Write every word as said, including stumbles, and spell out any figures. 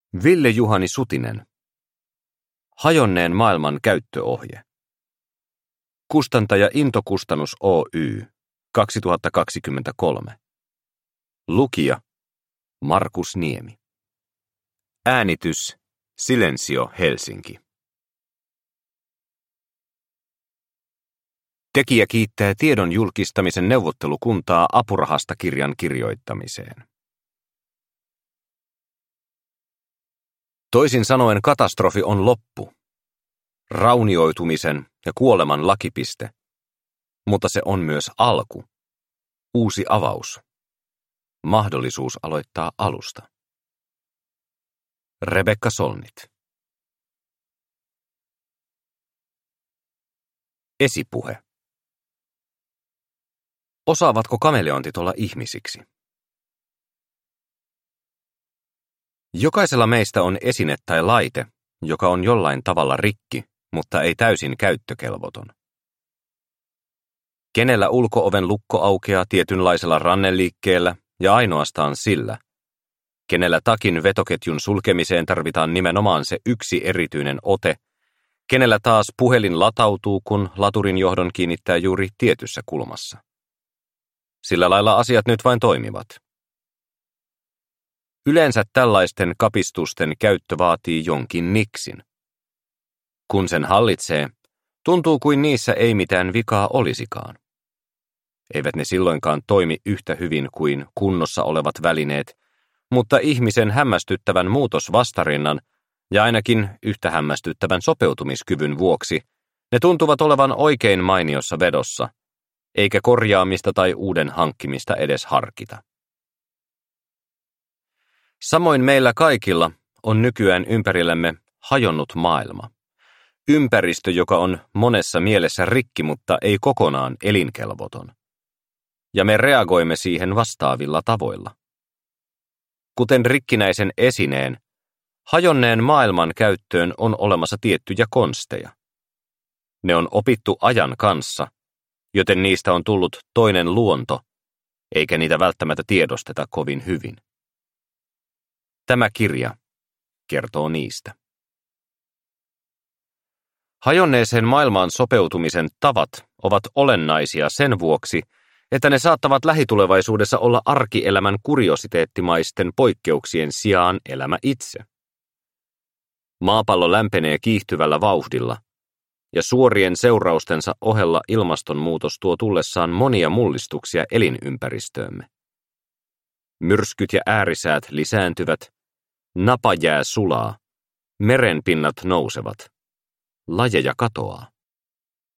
Ville-Juhani Sutinen. Hajonneen maailman käyttöohje. Kustantaja Into-kustannus Oy. kaksituhattakaksikymmentäkolme. Lukija Markus Niemi. Äänitys Silensio Helsinki. Tekijä kiittää tiedon julkistamisen neuvottelukuntaa apurahasta kirjan kirjoittamiseen. Toisin sanoen katastrofi on loppu, raunioitumisen ja kuoleman lakipiste, mutta se on myös alku, uusi avaus, mahdollisuus aloittaa alusta. Rebekka Solnit. Esipuhe. Osaavatko kameleontit olla ihmisiksi? Jokaisella meistä on esine tai laite, joka on jollain tavalla rikki, mutta ei täysin käyttökelvoton. Kenellä ulko-oven lukko aukeaa tietynlaisella ranneliikkeellä ja ainoastaan sillä, kenellä takin vetoketjun sulkemiseen tarvitaan nimenomaan se yksi erityinen ote, kenellä taas puhelin latautuu, kun laturin johdon kiinnittää juuri tietyssä kulmassa. Sillä lailla asiat nyt vain toimivat. Yleensä tällaisten kapistusten käyttö vaatii jonkin niksin. Kun sen hallitsee, tuntuu kuin niissä ei mitään vikaa olisikaan. Eivät ne silloinkaan toimi yhtä hyvin kuin kunnossa olevat välineet, mutta ihmisen hämmästyttävän muutosvastarinnan ja ainakin yhtä hämmästyttävän sopeutumiskyvyn vuoksi ne tuntuvat olevan oikein mainiossa vedossa, eikä korjaamista tai uuden hankkimista edes harkita. Samoin meillä kaikilla on nykyään ympärillämme hajonnut maailma. Ympäristö, joka on monessa mielessä rikki, mutta ei kokonaan elinkelvoton. Ja me reagoimme siihen vastaavilla tavoilla. Kuten rikkinäisen esineen, hajonneen maailman käyttöön on olemassa tiettyjä konsteja. Ne on opittu ajan kanssa, joten niistä on tullut toinen luonto, eikä niitä välttämättä tiedosteta kovin hyvin. Tämä kirja kertoo niistä. Hajonneeseen maailmaan sopeutumisen tavat ovat olennaisia sen vuoksi, että ne saattavat lähitulevaisuudessa olla arkielämän kuriositeettimaisten poikkeuksien sijaan elämä itse. Maapallo lämpenee kiihtyvällä vauhdilla, ja suorien seuraustensa ohella ilmastonmuutos tuo tullessaan monia mullistuksia elinympäristöömme. Myrskyt ja äärisäät lisääntyvät, napajää sulaa, merenpinnat nousevat, lajeja katoaa.